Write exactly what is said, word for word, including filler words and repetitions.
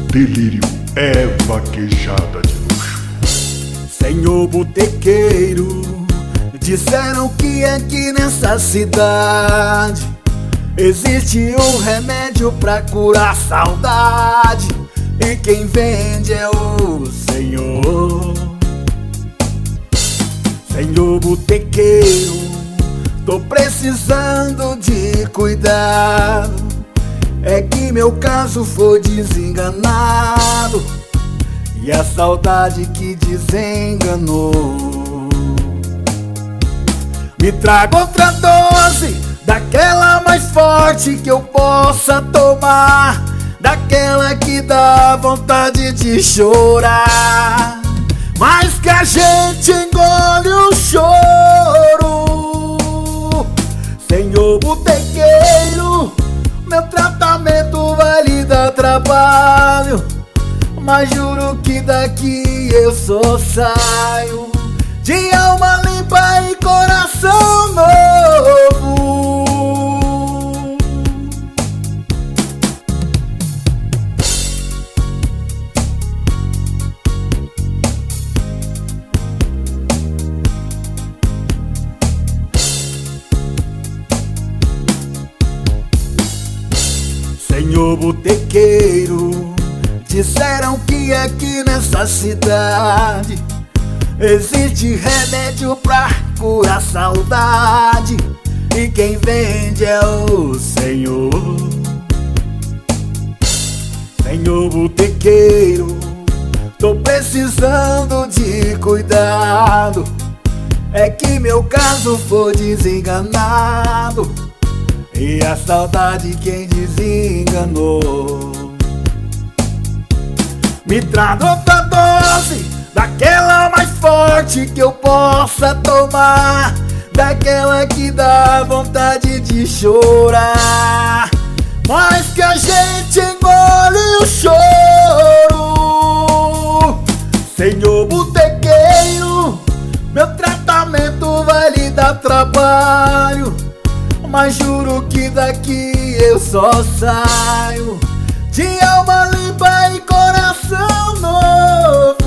delírio é vaquejada de luxo. Senhor botequeiro, disseram que aqui nessa cidade existe um remédio pra curar a saudade, e quem vende é o Senhor. Senhor botequeiro, tô precisando de cuidado, é que meu caso foi desenganado e a saudade que desenganou. Me traga outra dose, daquela mais forte que eu possa tomar, daquela que dá vontade de chorar, mas que a gente engole o choro. Senhor botequeiro, meu tratamento vai lhe dar trabalho, mas juro que daqui eu só saio de alma limpa e coração novo. Senhor botequeiro, disseram que aqui nessa cidade existe remédio pra curar a saudade, e quem vende é o Senhor. Senhor botequeiro, tô precisando de cuidado, é que meu caso foi desenganado e a saudade quem desenganou. Me traga outra dose, daquela mais forte que eu possa tomar, daquela que dá vontade de chorar, mas que a gente engole o choro. Senhor botequeiro, meu tratamento vai lhe dar trabalho, mas juro que daqui eu só saio de alma limpa e coração novo.